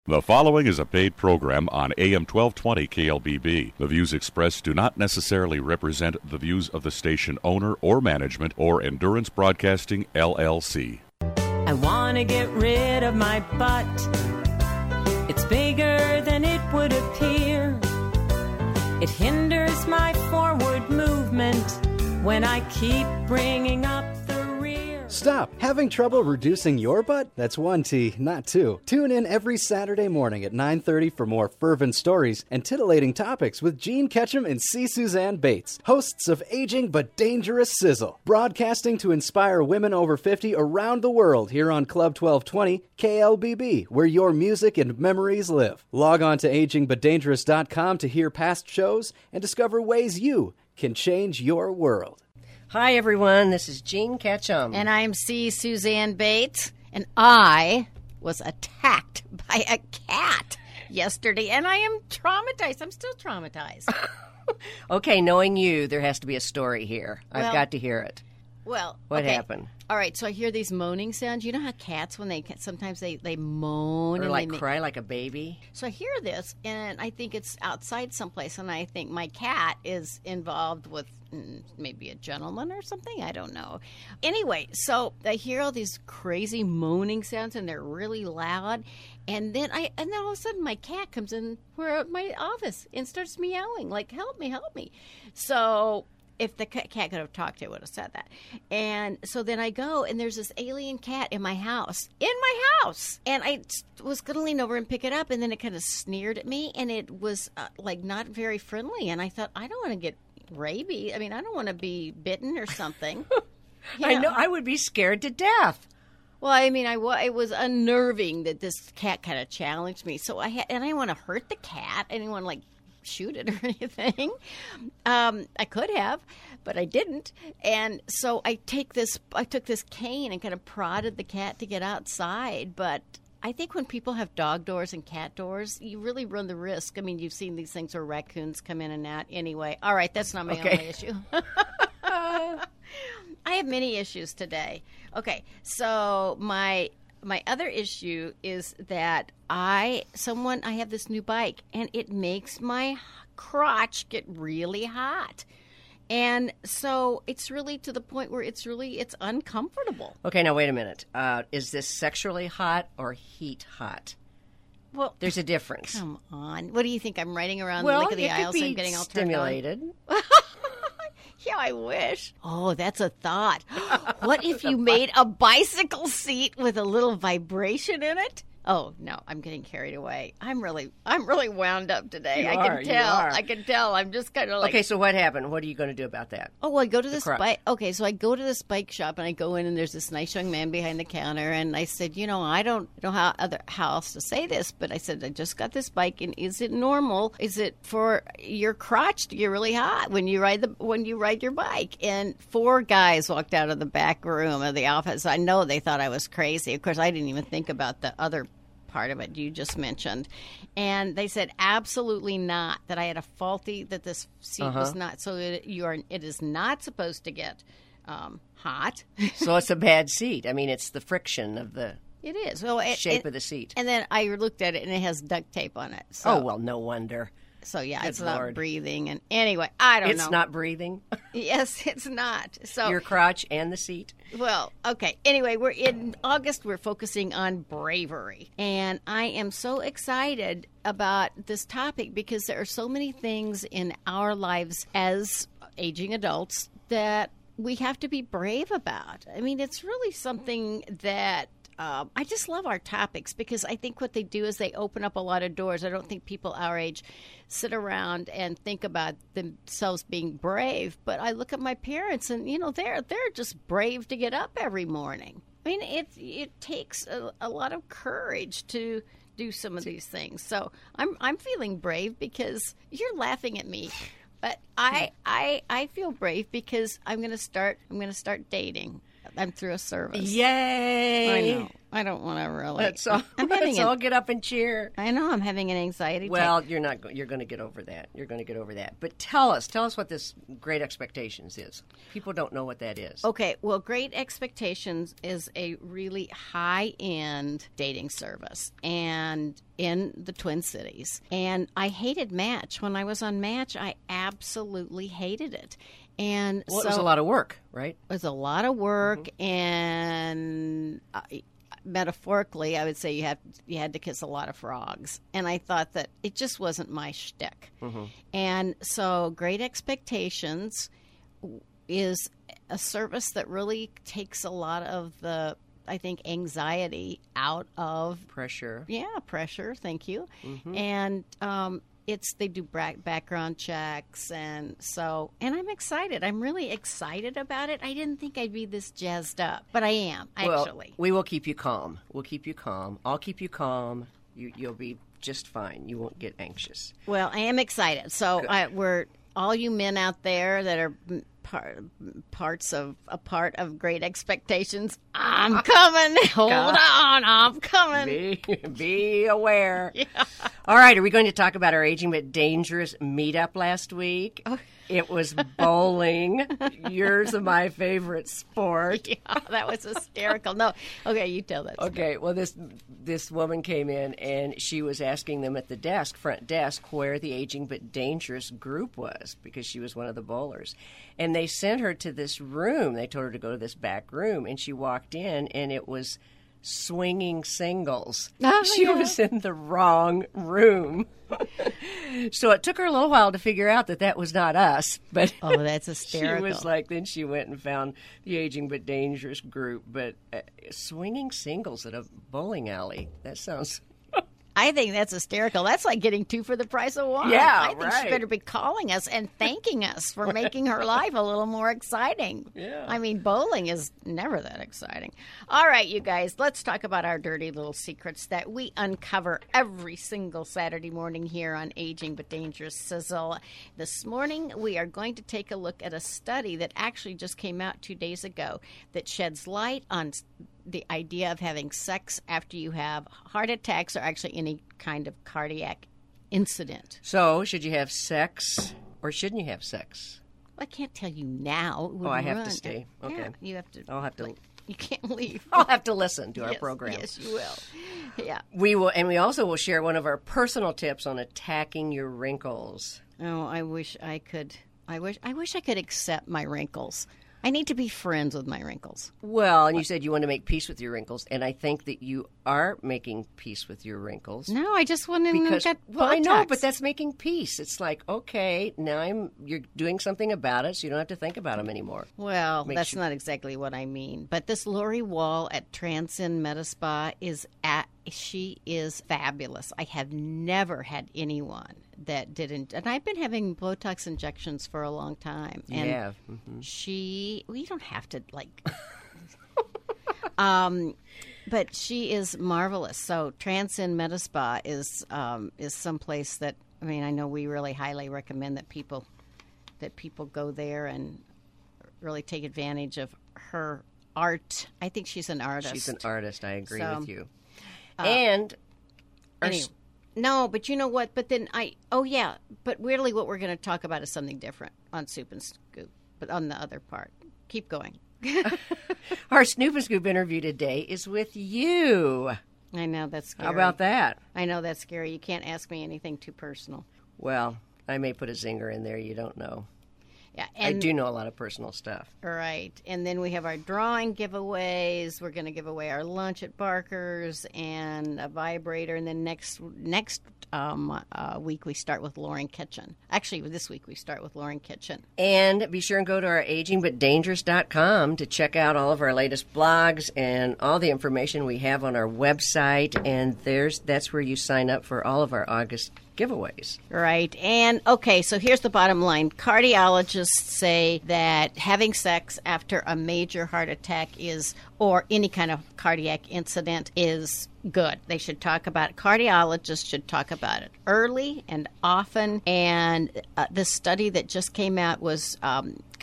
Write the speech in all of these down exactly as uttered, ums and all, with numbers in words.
The following is a paid program on A M twelve twenty K L B B. The views expressed do not necessarily represent the views of the station owner or management or Endurance Broadcasting, L L C. I want to get rid of my butt. It's bigger than it would appear. It hinders my forward movement when I keep bringing up the rear. Stop having trouble reducing your butt? That's one T, not two. Tune in every Saturday morning at nine thirty for more fervent stories and titillating topics with Gene Ketchum and C. Suzanne Bates, hosts of Aging But Dangerous Sizzle, broadcasting to inspire women over fifty around the world here on Club twelve twenty K L B B, where your music and memories live. Log on to aging but dangerous dot com to hear past shows and discover ways you can change your world. Hi, everyone. This is Gene Ketchum. And I'm C. Suzanne Bates. And I was attacked by a cat yesterday, and I am traumatized. I'm still traumatized. Okay, knowing you, there has to be a story here. Well, I've got to hear it. Well, What okay. happened? All right, so I hear these moaning sounds. You know how cats, when they sometimes they, they moan Or and like they make- cry like a baby? So I hear this, and I think it's outside someplace, and I think my cat is involved with mm, maybe a gentleman or something. I don't know. Anyway, so I hear all these crazy moaning sounds, and they're really loud. And then I, and then all of a sudden, my cat comes in we're at my office and starts meowing like, "Help me, help me!" So. If the cat could have talked, it would have said that. And so then I go, and there's this alien cat in my house. In my house! And I was going to lean over and pick it up, and then it kind of sneered at me, and it was, uh, like, not very friendly. And I thought, I don't want to get rabies. I mean, I don't want to be bitten or something. You I know. I would be scared to death. Well, I mean, I wa- it was unnerving that this cat kind of challenged me. So I had, and I didn't want to hurt the cat. I didn't want to, like, shoot it or anything. Um, I could have, but I didn't. And so I take this, I took this cane and kind of prodded the cat to get outside. But I think when people have dog doors and cat doors, you really run the risk. I mean, you've seen these things where raccoons come in and out. Anyway, all right, that's not my Okay. only issue. I have many issues today. Okay, so my my other issue is that I someone I have this new bike, and it makes my crotch get really hot. And so it's really to the point where it's really it's uncomfortable. Okay, now wait a minute. Uh, is this sexually hot or heat hot? Well, There's a difference. come on. What do you think? I'm riding around well, the lake of the it could aisles be and getting all turned on? stimulated. Yeah, I wish. Oh, that's a thought. What if you made a bicycle seat with a little vibration in it? Oh, no, I'm getting carried away. I'm really I'm really wound up today. You I are, can you tell. are. I can tell. I'm just kind of like Okay, so what happened? What are you going to do about that? Oh, well, I go to this crotch. bike. Okay, so I go to this bike shop, and I go in, and there's this nice young man behind the counter, and I said, you know, I don't know how other how else to say this, but I said, I just got this bike, and is it normal? Is it for your crotch to get really hot when you ride the when you ride your bike? And four guys walked out of the back room of the office. I know they thought I was crazy. Of course, I didn't even think about the other part of it you just mentioned, and they said absolutely not, that I had a faulty, that this seat Uh-huh. was not, so it, you are it is not supposed to get um, hot. So it's a bad seat. I mean, it's the friction of the It is. Well, it, shape it- of the seat. and then I looked at it, and it has duct tape on it. So, Oh, well, no wonder. so yeah, good it's not Lord. breathing. And anyway, I don't It's know. not breathing. Yes, it's not. So Your crotch and the seat. Well, okay. Anyway, we're in August. We're focusing on bravery. And I am so excited about this topic because there are so many things in our lives as aging adults that we have to be brave about. I mean, it's really something that Um, I just love our topics because I think what they do is they open up a lot of doors. I don't think people our age sit around and think about themselves being brave. But I look at my parents, and you know, they're they're just brave to get up every morning. I mean, it it takes a, a lot of courage to do some of these things. So I'm I'm feeling brave because you're laughing at me. But I I I feel brave because I'm going to start I'm going to start dating. I'm through a service. Yay! I know. I don't want to really. Let's all, I'm having let's an, all get up and cheer. I know. I'm having an anxiety Well, attack. you're not. go- You're going to get over that. You're going to get over that. But tell us, tell us what this Great Expectations is. People don't know what that is. Okay, well, Great Expectations is a really high-end dating service, and in the Twin Cities. And I hated Match. When I was on Match, I absolutely hated it. And Well, so it was a lot of work, right? it was a lot of work, Mm-hmm. and uh, metaphorically, I would say you had you had to kiss a lot of frogs. And I thought that it just wasn't my shtick. Mm-hmm. And so, Great Expectations is a service that really takes a lot of the, I think, anxiety out of Pressure. yeah pressure. Thank you. Mm-hmm. And um, it's they do bra- background checks, and so and I'm excited. I'm really excited about it. I didn't think I'd be this jazzed up, but I am Well, actually. we will keep you calm. We'll keep you calm. I'll keep you calm. You, you'll be just fine. You won't get anxious. Well, I am excited. So I, we're all you men out there that are part, parts of a part of Great Expectations. I'm coming. Hold on, I'm coming. Be, be aware. All right, are we going to talk about our Aging But Dangerous meetup last week? Oh. It was bowling. Yours is my favorite sport. Yeah, that was hysterical. No, okay, you tell that. story. Okay, well, this this woman came in, and she was asking them at the desk, front desk, where the Aging But Dangerous group was, because she was one of the bowlers. And they sent her to this room. They told her to go to this back room, and she walked in, and it was swinging singles. Oh, she yeah. was in the wrong room. So it took her a little while to figure out that that was not us. But Oh, that's she hysterical. was like, then she went and found the Aging But Dangerous group. But uh, swinging singles at a bowling alley, that sounds... I think that's hysterical. That's like getting two for the price of one. Yeah, I think right. she better be calling us and thanking us for making her life a little more exciting. Yeah. I mean, bowling is never that exciting. All right, you guys, let's talk about our dirty little secrets that we uncover every single Saturday morning here on Aging But Dangerous Sizzle. This morning, we are going to take a look at a study that actually just came out two days ago that sheds light on the idea of having sex after you have heart attacks or actually any kind of cardiac incident. So, should you have sex or shouldn't you have sex? I can't tell you now. It would Oh, I have to run. stay. Okay. Yeah, you have to. I'll have to- like, you can't leave. I'll have to listen to our yes, program. Yes, you will. Yeah. We will, and we also will share one of our personal tips on attacking your wrinkles. Oh, I wish I could. I wish. I wish I could accept my wrinkles. I need to be friends with my wrinkles. Well, and you said you want to make peace with your wrinkles, and I think that you are making peace with your wrinkles. No, I just want to Because get well, I know, Botox. but that's making peace. It's like, okay, now I'm you're doing something about it, so you don't have to think about them anymore. Well, Makes that's you- not exactly what I mean. But this Lori Wall at Transcend Meta Spa is at she is fabulous. I have never had anyone that didn't, and I've been having Botox injections for a long time. You And have. Mhm. she, well, you don't have to like. um, but she is marvelous. So Transcend Meta Spa is um, is someplace that I mean I know we really highly recommend that people that people go there and really take advantage of her art. I think she's an artist. She's an artist. I agree So, with you. and our Anyway, no, but you know what? But then I, oh yeah, but really what we're going to talk about is something different on Soup and Scoop, but on the other part. Keep going. Our Snoop and Scoop interview today is with you. I know that's scary. How about that? I know that's scary. You can't ask me anything too personal. Well, I may put a zinger in there. You don't know. Yeah, I and do know a lot of personal stuff. right. And then we have our drawing giveaways. We're going to give away our lunch at Barker's and a vibrator. And then next next um, uh, week we start with Lauren Kitchen. Actually, this week we start with Lauren Kitchen. And be sure and go to our aging but dangerous dot com to check out all of our latest blogs and all the information we have on our website. And there's that's where you sign up for all of our August giveaways. Right. And okay, so here's the bottom line. Cardiologists say that having sex after a major heart attack is, or any kind of cardiac incident is good. They should talk about it. Cardiologists should talk about it early and often. And uh, this study that just came out was um, co-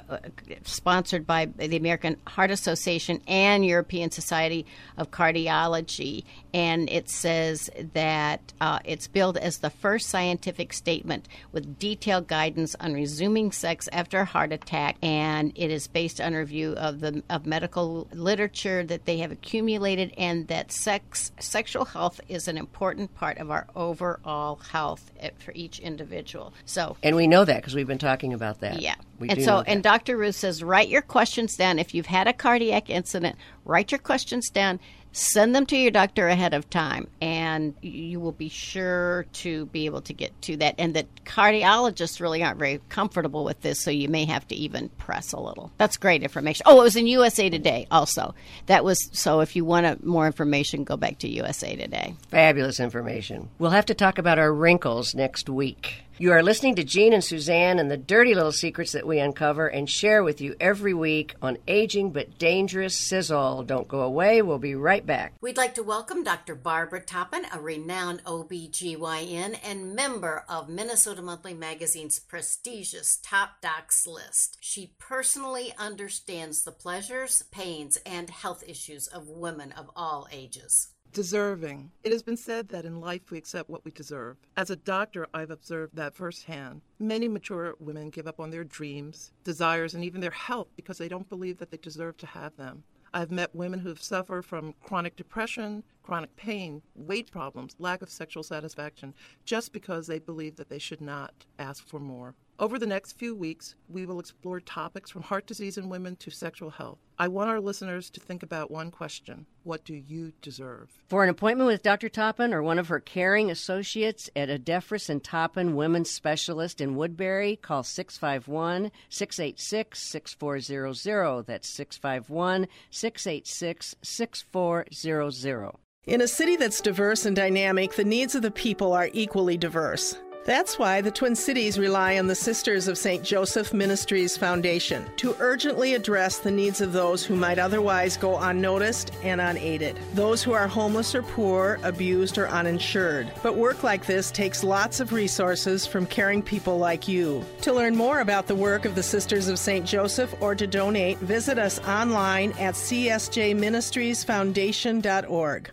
uh, sponsored by the American Heart Association and European Society of Cardiology. And it says that uh, it's billed as the first scientific statement with detailed guidance on resuming sex after a heart attack. And it is based on a review of the of medical literature that they have accumulated, and that sex sexual health is an important part of our overall health for each individual. So, and we know that because we've been talking about that. Yeah. We and do so, know that. and Doctor Ruth says, write your questions down. If you've had a cardiac incident, write your questions down. Send them to your doctor ahead of time, and you will be sure to be able to get to that. And the cardiologists really aren't very comfortable with this, so you may have to even press a little. That's great information. Oh, it was in U S A Today also. That was, so if you want more information, go back to U S A Today. Fabulous information. We'll have to talk about our wrinkles next week. You are listening to Jean and Suzanne and the dirty little secrets that we uncover and share with you every week on Aging But Dangerous Sizzle. Don't go away. We'll be right back. We'd like to welcome Doctor Barbara Toppin, a renowned O B G Y N and member of Minnesota Monthly Magazine's prestigious Top Docs list. She personally understands the pleasures, pains, and health issues of women of all ages. Deserving. It has been said that in life we accept what we deserve. As a doctor, I've observed that firsthand. Many mature women give up on their dreams, desires, and even their health because they don't believe that they deserve to have them. I've met women who have suffered from chronic depression, chronic pain, weight problems, lack of sexual satisfaction, just because they believe that they should not ask for more. Over the next few weeks, we will explore topics from heart disease in women to sexual health. I want our listeners to think about one question. What do you deserve? For an appointment with Doctor Toppin or one of her caring associates at Adefris and Toppin Women's Specialist in Woodbury, call six five one, six eight six, six four zero zero. That's six five one, six eight six, six four zero zero. In a city that's diverse and dynamic, the needs of the people are equally diverse. That's why the Twin Cities rely on the Sisters of Saint Joseph Ministries Foundation to urgently address the needs of those who might otherwise go unnoticed and unaided. Those who are homeless or poor, abused or uninsured. But work like this takes lots of resources from caring people like you. To learn more about the work of the Sisters of Saint Joseph or to donate, visit us online at c s j ministries foundation dot org.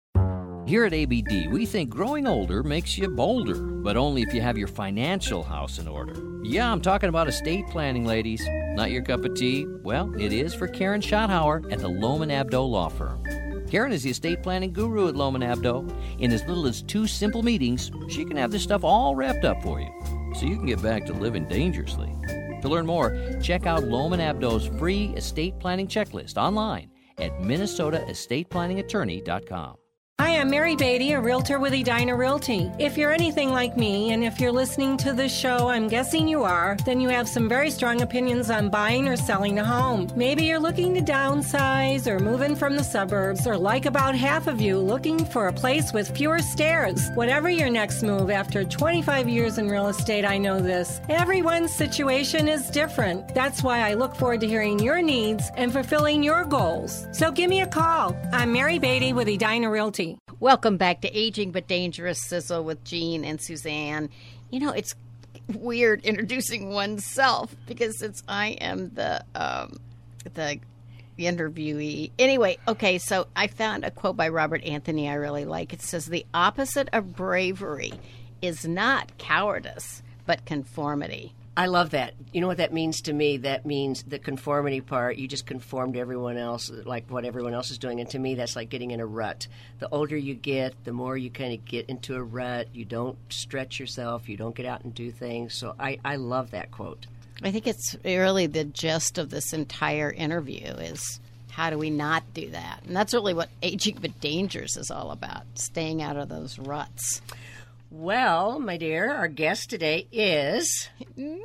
Here at A B D, we think growing older makes you bolder, but only if you have your financial house in order. Yeah, I'm talking about estate planning, ladies. Not your cup of tea? Well, it is for Karen Schotthauer at the Lohman Abdo Law Firm. Karen is the estate planning guru at Lohman Abdo. In as little as two simple meetings, she can have this stuff all wrapped up for you, so you can get back to living dangerously. To learn more, check out Lohman Abdo's free estate planning checklist online at minnesota estate planning attorney dot com. Hi, I'm Mary Beatty, a realtor with Edina Realty. If you're anything like me, and if you're listening to this show, I'm guessing you are, then you have some very strong opinions on buying or selling a home. Maybe you're looking to downsize or move in from the suburbs, or like about half of you, looking for a place with fewer stairs. Whatever your next move, after twenty-five years in real estate, I know this. Everyone's situation is different. That's why I look forward to hearing your needs and fulfilling your goals. So give me a call. I'm Mary Beatty with Edina Realty. Welcome back to Aging But Dangerous Sizzle with Jean and Suzanne. You know, it's weird introducing oneself because it's I am the um, the interviewee. Anyway, okay, so I found a quote by Robert Anthony I really like. It says, "The opposite of bravery is not cowardice, but conformity." I love that. You know what that means to me? That means the conformity part. You just conform to everyone else, like what everyone else is doing. And to me, that's like getting in a rut. The older you get, the more you kind of get into a rut. You don't stretch yourself. You don't get out and do things. So I, I love that quote. I think it's really the gist of this entire interview is how do we not do that? And that's really what Aging But Dangerous is all about, staying out of those ruts. Well, my dear, our guest today is me,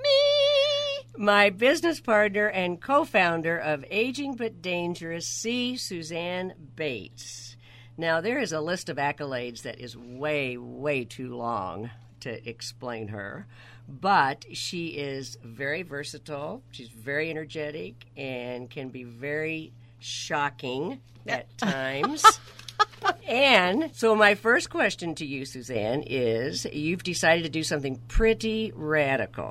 my business partner and co-founder of Aging But Dangerous, C. Suzanne Bates. Now, there is a list of accolades that is way, way too long to explain her, but she is very versatile, she's very energetic, and can be very shocking at times. And so my first question to you, Suzanne, is you've decided to do something pretty radical.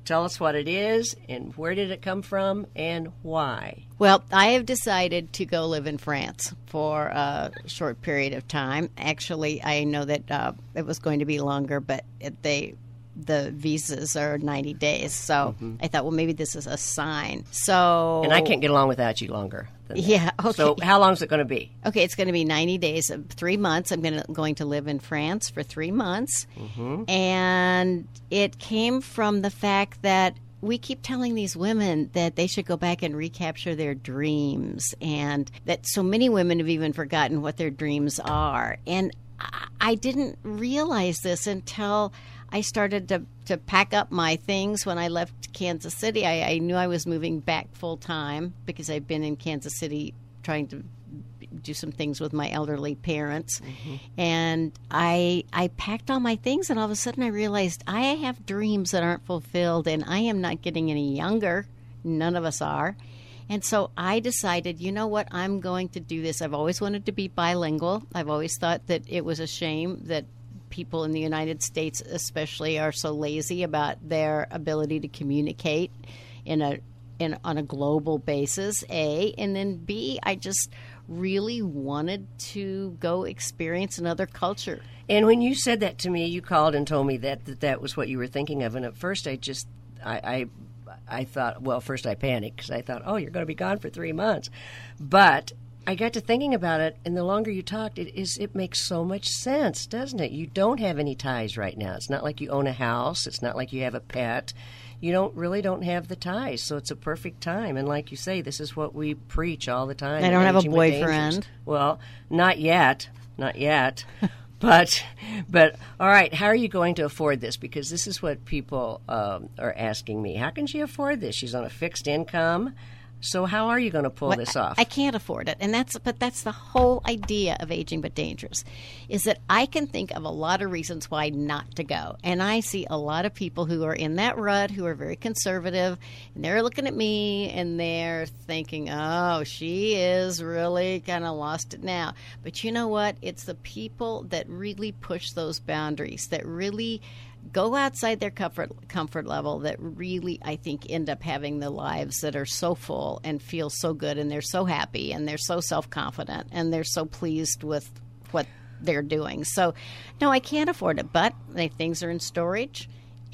tell us what it is and where did it come from and why. Well, I have decided to go live in France for a short period of time. Actually, I know that uh, it was going to be longer, but it, they the visas are ninety days. So mm-hmm. I thought, well, maybe this is a sign. So And I can't get along without you longer than that. Yeah, okay. So how long is it going to be? Okay, it's going to be ninety days, of three months. I'm going to, going to live in France for three months. Mm-hmm. And it came from the fact that we keep telling these women that they should go back and recapture their dreams, and that so many women have even forgotten what their dreams are. And I, I didn't realize this until I started to, to pack up my things when I left Kansas City. I, I knew I was moving back full time because I've been in Kansas City trying to do some things with my elderly parents. Mm-hmm. And I I packed all my things, and all of a sudden I realized I have dreams that aren't fulfilled, and I am not getting any younger. None of us are. And so I decided, you know what, I'm going to do this. I've always wanted to be bilingual. I've always thought that it was a shame that people in the United States especially are so lazy about their ability to communicate in a in on a global basis, A. And then B, I just really wanted to go experience another culture. And when you said that to me, you called and told me that that, that was what you were thinking of. And at first I just, I, I, I thought, well, first I panicked because I thought, oh, you're going to be gone for three months. But I got to thinking about it, and the longer you talked, it is it makes so much sense, doesn't it? You don't have any ties right now. It's not like you own a house. It's not like you have a pet. You don't really don't have the ties, so it's a perfect time. And like you say, this is what we preach all the time. I don't have a Aging with Dangers. boyfriend. Well, not yet, not yet. But, but all right, how are you going to afford this? Because this is what people um, are asking me. How can she afford this? She's on a fixed income. So how are you going to pull well, this off? I, I can't afford it, and that's but that's the whole idea of Aging But Dangerous, is that I can think of a lot of reasons why not to go, and I see a lot of people who are in that rut who are very conservative, and they're looking at me and they're thinking, "Oh, she is really kind of lost it now." But you know what? It's the people that really push those boundaries, that really go outside their comfort comfort level, that really, I think, end up having the lives that are so full and feel so good, and they're so happy, and they're so self-confident, and they're so pleased with what they're doing. So, no, I can't afford it, but the things are in storage,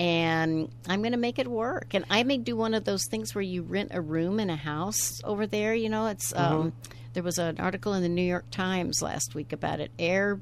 and I'm going to make it work. And I may do one of those things where you rent a room in a house over there. You know, it's mm-hmm. um, there was an article in the New York Times last week about it,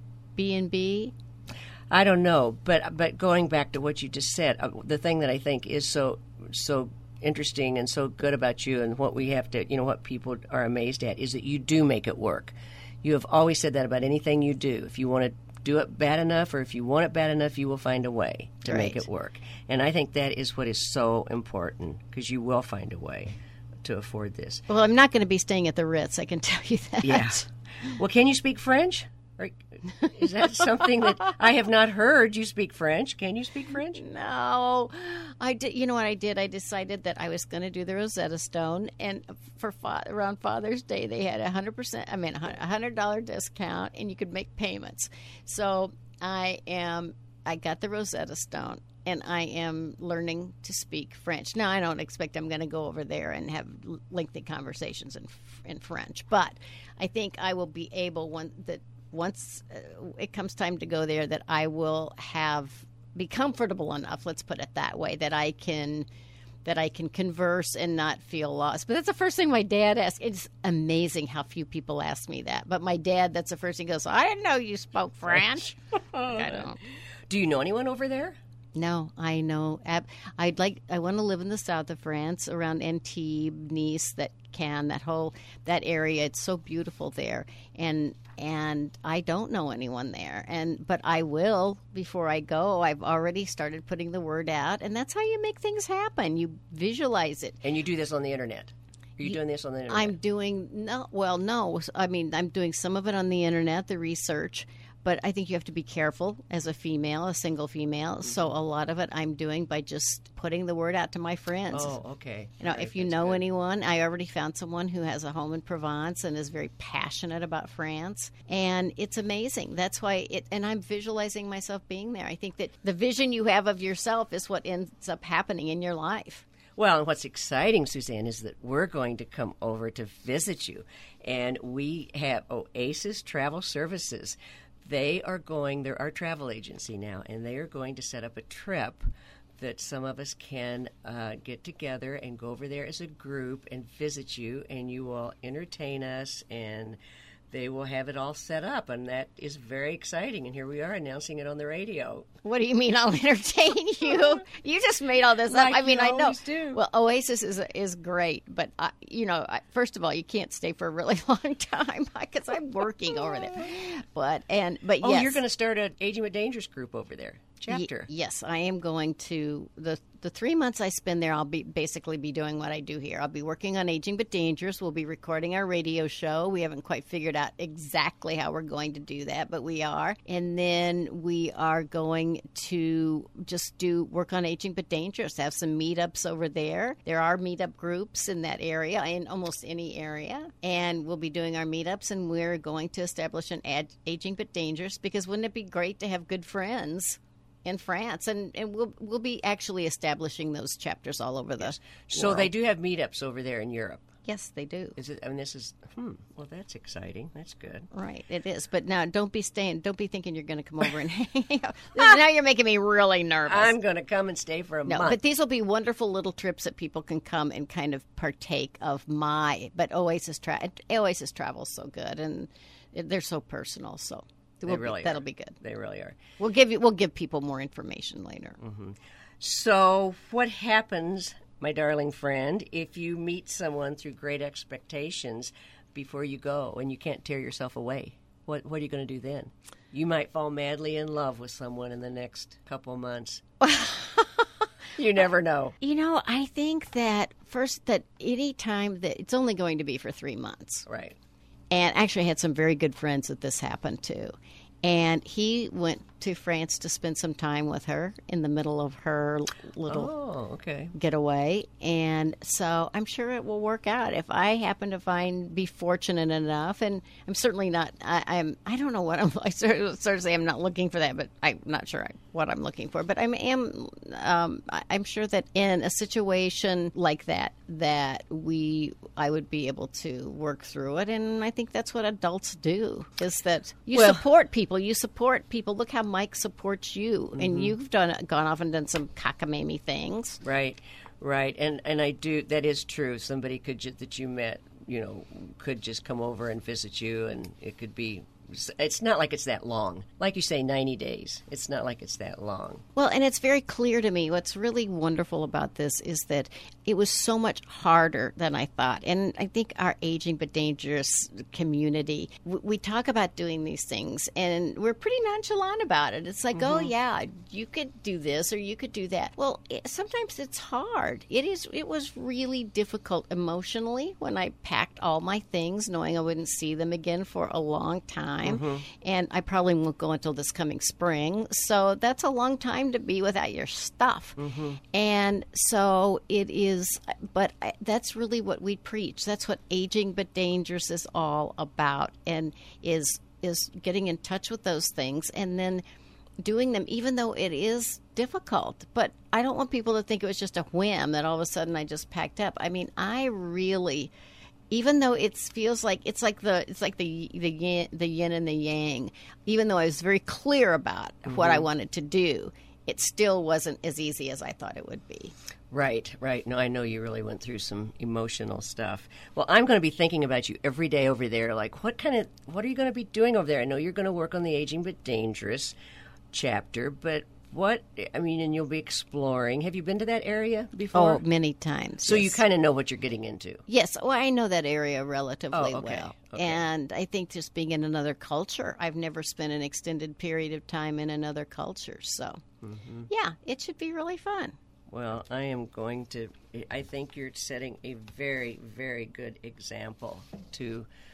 Airbnb. I don't know, but but going back to what you just said, uh, the thing that I think is so so interesting and so good about you, and what we have to, you know, what people are amazed at, is that you do make it work. You have always said that about anything you do. If you want to do it bad enough, or if you want it bad enough, you will find a way to right. make it work. And I think that is what is so important, because you will find a way to afford this. Well, I'm not going to be staying at the Ritz, I can tell you that. Yeah. Well, can you speak French? Or is that something that I have not heard? You speak French. Can you speak French? No. I did. You know what I did? I decided that I was going to do the Rosetta Stone, and for fa- around Father's Day, they had a one hundred percent, I mean, a one hundred dollars discount, and you could make payments. So I am, I got the Rosetta Stone, and I am learning to speak French. Now, I don't expect I'm going to go over there and have lengthy conversations in in French, but I think I will be able, when that once uh, it comes time to go there, that I will have be comfortable enough, let's put it that way, that I can that I can converse and not feel lost. But that's the first thing my dad asked. It's amazing how few people ask me that. But my dad, that's the first thing he goes, I didn't know you spoke French. I don't. Do you know anyone over there? No, I know. I'd like. I want to live in the south of France, around Antibes, Nice, that can that whole that area. It's so beautiful there, and and I don't know anyone there. And but I will before I go. I've already started putting the word out, and that's how you make things happen. You visualize it. And you do this on the internet. Are you doing this on the internet? I'm doing no. Well, no. I mean, I'm doing some of it on the internet, the research. But I think you have to be careful as a female, a single female. Mm-hmm. So a lot of it I'm doing by just putting the word out to my friends. Oh, okay. You know, Right, if you that's know good. anyone, I already found someone who has a home in Provence and is very passionate about France. And it's amazing. That's why it, and I'm visualizing myself being there. I think that the vision you have of yourself is what ends up happening in your life. Well, and what's exciting, Suzanne, is that we're going to come over to visit you. And we have Oasis Travel Services. They are going, they're our travel agency now, and they are going to set up a trip that some of us can uh, get together and go over there as a group and visit you, and you will entertain us, and they will have it all set up, and that is very exciting. And here we are announcing it on the radio. What do you mean I'll entertain you? You just made all this Like up. I mean, you I know. always do. Well, Oasis is is great, but I, you know, I, first of all, you can't stay for a really long time because I'm working over there. But and but Oh, yes, you're going to start an Aging but Dangerous group over there. Chapter. Y- yes, I am going to the the three months I spend there. I'll be basically be doing what I do here. I'll be working on Aging but Dangerous. We'll be recording our radio show. We haven't quite figured out exactly how we're going to do that, but we are. And then we are going to just do work on Aging but Dangerous. Have some meetups over there. There are meetup groups in that area, in almost any area, and we'll be doing our meetups. And we're going to establish an ad- Aging but Dangerous because wouldn't it be great to have good friends in France, and, and we'll we'll be actually establishing those chapters all over the So world. they do have meetups over there in Europe. Yes, they do. Is it? I mean, this is. Hmm. Well, that's exciting. That's good. Right, it is. But now, don't be staying. Don't be thinking you're going to come over and hang out. Now you're making me really nervous. I'm going to come and stay for a no, month. but these will be wonderful little trips that people can come and kind of partake of my. But Oasis tra- Oasis travel's so good, and they're so personal. So. They We'll really be, that'll are. be good. They really are. We'll give you. We'll give people more information later. Mm-hmm. So, what happens, my darling friend, if you meet someone through great expectations before you go and you can't tear yourself away? What What are you going to do then? You might fall madly in love with someone in the next couple of months. You never know. You know, I think that first that any time that it's only going to be for three months. Right. And actually, I had some very good friends that this happened to. And he went to France to spend some time with her in the middle of her little Oh, okay. getaway. And so I'm sure it will work out if I happen to find, be fortunate enough. And I'm certainly not, I, I'm, I don't know what I'm, I sort of, sort of say I'm not looking for that, but I'm not sure what I'm looking for. But I am, um, I- I'm sure that in a situation like that, that we, I would be able to work through it. And I think that's what adults do, is that you Well- support people. You support people. Look how Mike supports you. Mm-hmm. And you've done gone off and done some cockamamie things. Right, right, and and I do. That is true. Somebody could ju- that you met, you know, could just come over and visit you, and it could be. It's not like it's that long. Like you say, ninety days. It's not like it's that long. Well, and it's very clear to me. What's really wonderful about this is that it was so much harder than I thought. And I think our Aging but Dangerous community, w- we talk about doing these things, and we're pretty nonchalant about it. It's like, Mm-hmm. oh, yeah, you could do this or you could do that. Well, it, sometimes it's hard. It is. It was really difficult emotionally when I packed all my things, knowing I wouldn't see them again for a long time. Mm-hmm. And I probably won't go until this coming spring. So that's a long time to be without your stuff. Mm-hmm. And so it is, but I, that's really what we preach. That's what Aging but Dangerous is all about, and is is getting in touch with those things and then doing them, even though it is difficult. But I don't want people to think it was just a whim that all of a sudden I just packed up. I mean, I really... Even though it feels like it's like the it's like the the yin, the yin and the yang. Even though I was very clear about mm-hmm. what I wanted to do, it still wasn't as easy as I thought it would be. Right, right. No, I know you really went through some emotional stuff. Well, I'm going to be thinking about you every day over there. Like, what kind of what are you going to be doing over there? I know you're going to work on the Aging but Dangerous chapter, but. What, I mean, and you'll be exploring. Have you been to that area before? Oh, many times. So yes. you kind of know what you're getting into. Yes, well, I know that area relatively Oh, okay. well. Okay. And I think just being in another culture, I've never spent an extended period of time in another culture. So, Mm-hmm. yeah, it should be really fun. Well, I am going to, I think you're setting a very, very good example to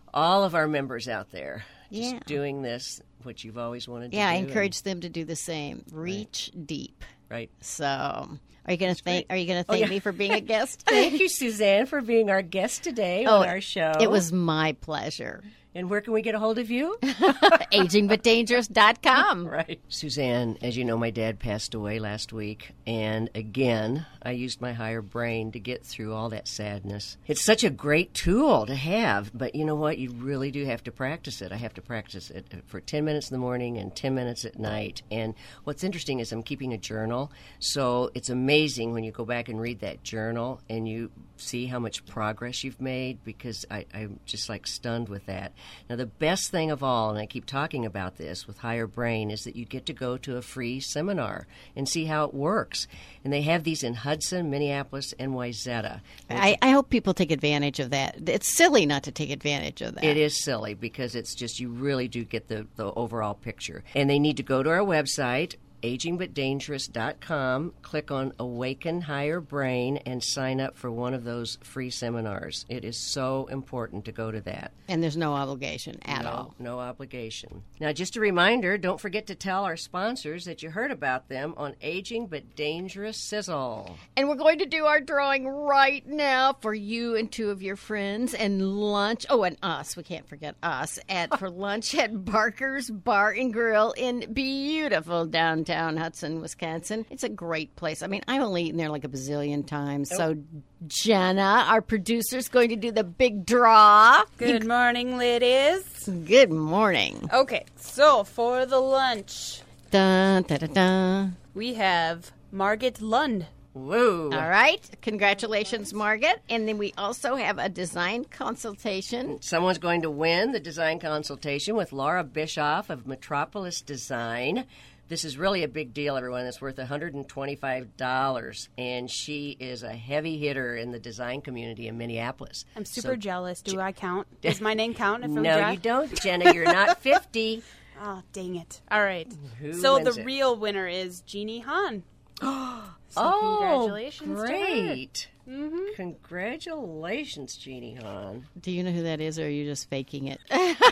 all of our members out there just Yeah. doing this, what you've always wanted to Yeah, do. I and- encourage them to do the same. Reach deep. Right. So, are you going to thank? Are you going to Oh, thank yeah. me for being a guest? Thank you, Suzanne, for being our guest today Oh, on our show. It was my pleasure. And where can we get a hold of you? aging but dangerous dot com. Right. Suzanne, as you know, my dad passed away last week. And again, I used my higher brain to get through all that sadness. It's such a great tool to have. But you know what? You really do have to practice it. I have to practice it for ten minutes in the morning and ten minutes at night. And what's interesting is I'm keeping a journal. So it's amazing when you go back and read that journal and you see how much progress you've made, because I, I'm just like stunned with that. Now, the best thing of all, and I keep talking about this with Higher Brain, is that you get to go to a free seminar and see how it works. And they have these in Hudson, Minneapolis, and Wayzata. I, I hope people take advantage of that. It's silly not to take advantage of that. It is silly because it's just, you really do get the, the overall picture. And they need to go to our website, aging but dangerous dot com, click on Awaken Higher Brain, and sign up for one of those free seminars. It is so important to go to that. And there's no obligation at no, all. No obligation. Now, just a reminder, don't forget to tell our sponsors that you heard about them on Aging But Dangerous Sizzle. And we're going to do our drawing right now for you and two of your friends and lunch. Oh, and us. We can't forget us. At for lunch at Barker's Bar and Grill in beautiful downtown Hudson, Wisconsin. It's a great place. I mean, I've only eaten there like a bazillion times. So Jenna, our producer, is going to do the big draw. Good morning, ladies. Good morning. Okay, so for the lunch, Dun, da, da, da. we have Margaret Lund. Woo! All right. Congratulations, Margaret. And then we also have a design consultation. Someone's going to win the design consultation with Laura Bischoff of Metropolis Design. This is really a big deal, everyone. It's worth one hundred twenty-five dollars, and she is a heavy hitter in the design community in Minneapolis. I'm super So- jealous. Do I count? Does my name count if I'm No, draft? you don't, Jenna. You're not fifty. Oh, dang it. All right. Who so wins the it? real winner is Jeannie Han. So Oh, congratulations to her. great. Mm-hmm. Congratulations, Jeannie Han. Do you know who that is, or are you just faking it?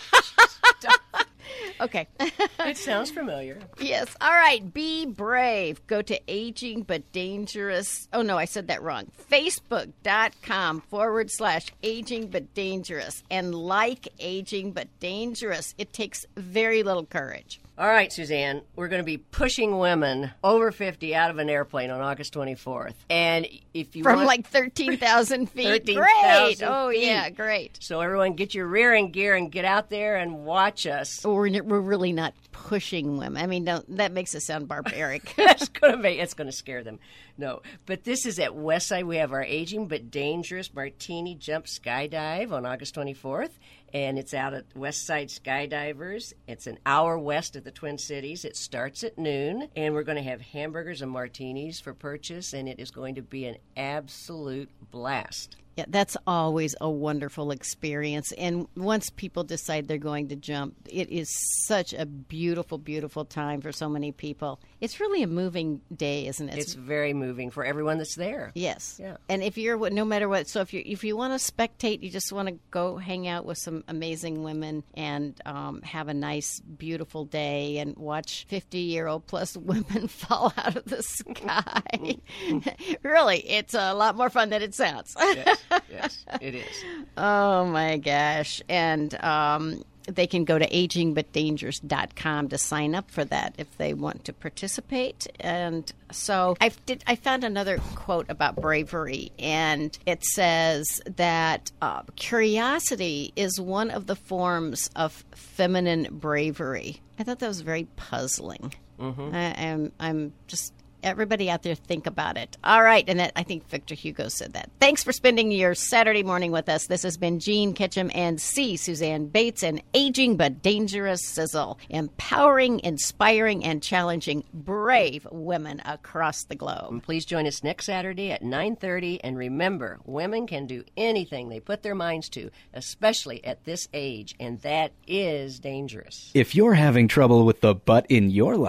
Okay. It sounds familiar. Yes. All right. Be brave. Go to Aging But Dangerous. Oh, no, I said that wrong. Facebook.com forward slash Aging But Dangerous. And like Aging But Dangerous. It takes very little courage. All right, Suzanne, we're going to be pushing women over fifty out of an airplane on August twenty-fourth. And if you From want... like thirteen thousand feet. thirteen Great. thousand Oh, feet. yeah, great. So everyone get your rearing gear and get out there and watch us. We're, we're really not pushing women. I mean, don't, that makes it sound barbaric. That's going to make, it's going to scare them. No, but this is at Westside. We have our Aging But Dangerous Martini Jump Skydive on August twenty-fourth, and it's out at Westside Skydivers. It's an hour west of the Twin Cities. It starts at noon, and we're going to have hamburgers and martinis for purchase, and it is going to be an absolute blast. Yeah, that's always a wonderful experience. And once people decide they're going to jump, it is such a beautiful, beautiful time for so many people. It's really a moving day, isn't it? It's very moving for everyone that's there. Yes. Yeah. And if you're, no matter what, so if you if you want to spectate, you just want to go hang out with some amazing women and um, have a nice, beautiful day and watch fifty-year-old plus women fall out of the sky. Really, it's a lot more fun than it sounds. Yes, yes, it is. Oh, my gosh. And um, they can go to aging but dangerous dot com to sign up for that if they want to participate. And so I did. I found another quote about bravery, and it says that uh, curiosity is one of the forms of feminine bravery. I thought that was very puzzling. Mm-hmm. I, I'm, I'm just... Everybody out there, think about it. All right, and that, I think Victor Hugo said that. Thanks for spending your Saturday morning with us. This has been Jean Ketchum and C. Suzanne Bates and Aging But Dangerous Sizzle, empowering, inspiring, and challenging brave women across the globe. And please join us next Saturday at nine thirty. And remember, women can do anything they put their minds to, especially at this age, and that is dangerous. If you're having trouble with the butt in your life,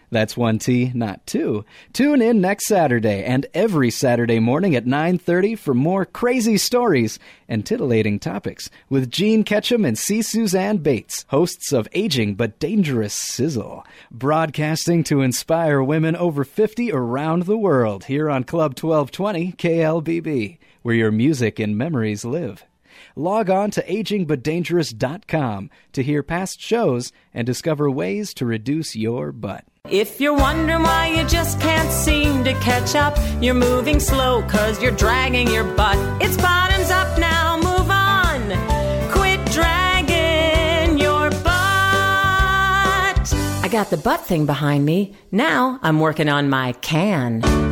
That's one T, not two. Tune in next Saturday and every Saturday morning at nine thirty for more crazy stories and titillating topics with Gene Ketchum and C. Suzanne Bates, hosts of Aging But Dangerous Sizzle, broadcasting to inspire women over fifty around the world here on Club twelve twenty K L B B, where your music and memories live. Log on to aging but dangerous dot com to hear past shows and discover ways to reduce your butt. If you're wondering why you just can't seem to catch up, you're moving slow cause you're dragging your butt. It's bottoms up now, move on. Quit dragging your butt. I got the butt thing behind me. Now I'm working on my can.